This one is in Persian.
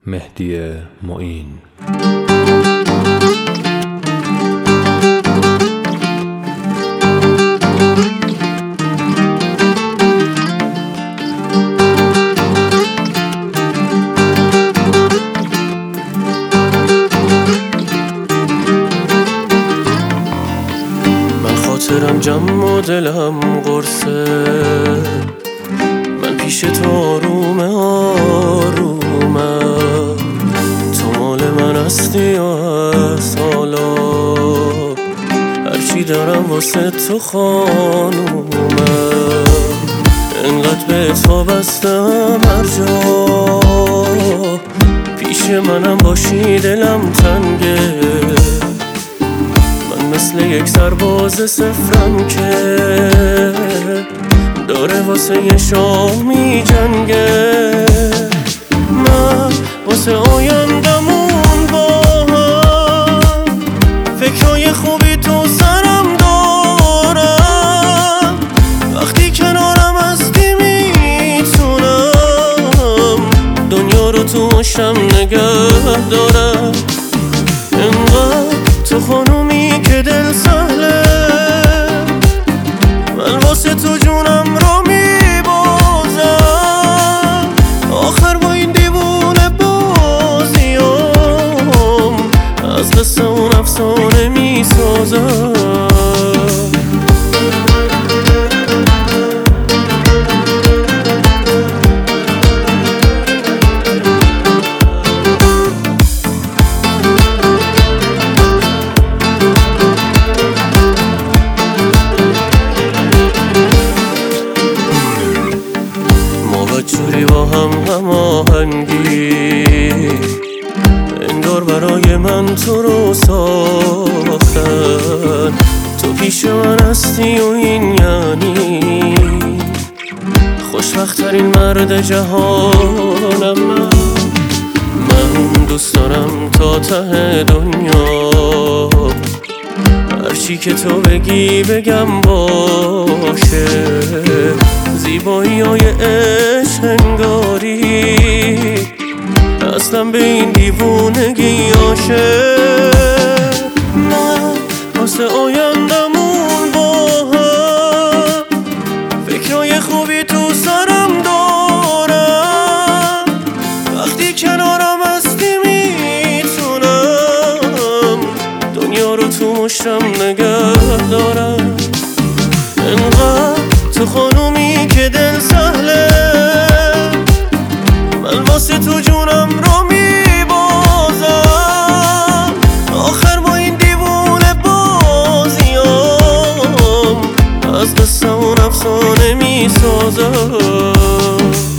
مهدی معین. خاطرم جمع و دلم قرصه، من پیش تو آرومه تو مال من هستی و از حالا هرچی دارم واسه تو خانومم. انقدر به تو بستم هر جا پیش منم باشی دلم تنگه. مثل یک سرباز صفرم که داره واسه یه شاه می جنگه. من واسه آیندمون با هم فکرهای خوبی تو سرم دارم. وقتی کنارم هستی میتونم دنیا رو تو مشتم نگه دارم. انقدر تو خانومی که دل سهله، من واسه تو جونم رو میبازم. آخر با این دیوونه بازیام از قصه اون افسانه میسازم. جوری با هم هماهنگی انگار برای من تو رو ساختن. تو پیش من هستی و این یعنی خوشبخت‌ترین مرد جهانم. من دوست دارم تا ته دنیا هرچی که تو بگی بگم باشه. زیبایی های عشق انگاری اصلا به این دیوونگی عاشق. من واسه آیندمون با هم فکرهای خوبی تو سرم دارم. وقتی کنارم هستی میتونم دنیا رو تو مشتم نگه دارم. انقدر تو خانومی که دل سهله، من واسه تو جونم رو میبازم. آخر با این دیوونه بازیام از قصه اون افسانه میسازم.